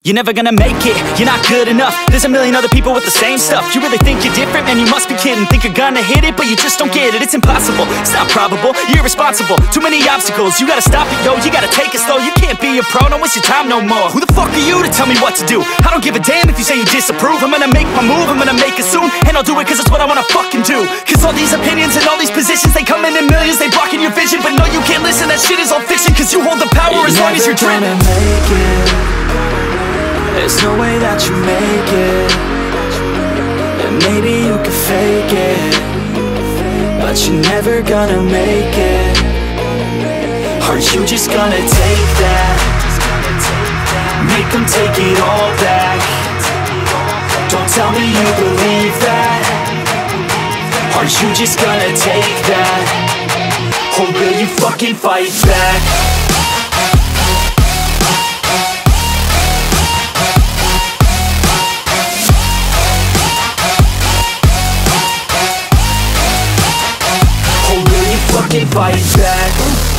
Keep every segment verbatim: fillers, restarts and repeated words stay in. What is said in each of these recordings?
You're never gonna make it, you're not good enough. There's a million other people with the same stuff. You really think you're different? Man, you must be kidding. Think you're gonna hit it, but you just don't get it. It's impossible, it's not probable, you're irresponsible. Too many obstacles, you gotta stop it, yo. You gotta take it slow, you can't be a pro. Don't waste your time no more. Who the fuck are you to tell me what to do? I don't give a damn if you say you disapprove. I'm gonna make my move, I'm gonna make it soon. And I'll do it cause it's what I wanna fucking do. Cause all these opinions and all these positions, they come in in millions, they blocking your vision. But no, you can't listen, that shit is all fiction. Cause you hold the power you're as long as you're dreaming. Make it. There's no way that you make it. And maybe you can fake it, but you're never gonna make it. Aren't you just gonna take that? Make them take it all back. Don't tell me you believe that. Aren't you just gonna take that? Or will you fucking fight back? Fucking fight back.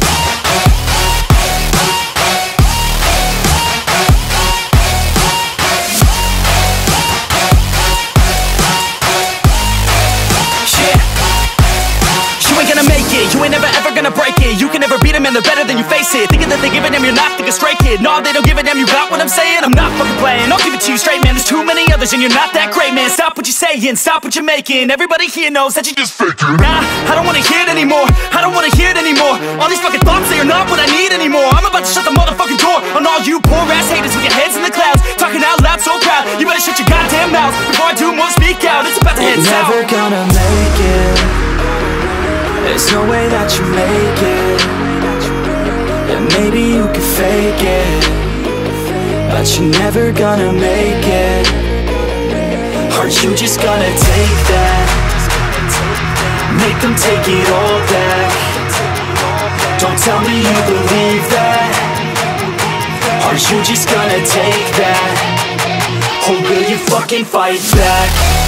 Yeah. You ain't gonna make it, you ain't never ever gonna break it. You can never beat them and they're better than you face it. Thinking that they give a damn, you're not thinking straight, kid. No, they don't give a damn, you got what I'm saying? I'm not fucking playing, I'll give it to you straight, man. There's too many others and you're not that great, man. Stop what you're saying, stop what you're making. Everybody here knows that you just faking. Nah, I don't wanna hear it anymore, I don't wanna hear it anymore. All these fucking thoughts, they are not what I need anymore. I'm about to shut the motherfucking door on all you poor ass haters with your heads in the clouds, talking out loud so proud. You better shut your goddamn mouth before I do more speak out. It's about to head south. You're never gonna make it. There's no way that you make it. And maybe you can fake it, but you're never gonna make it. Aren't you just gonna take that? Make them take it all back. Don't tell me you believe that. Aren't you just gonna take that? Or will you fucking fight back?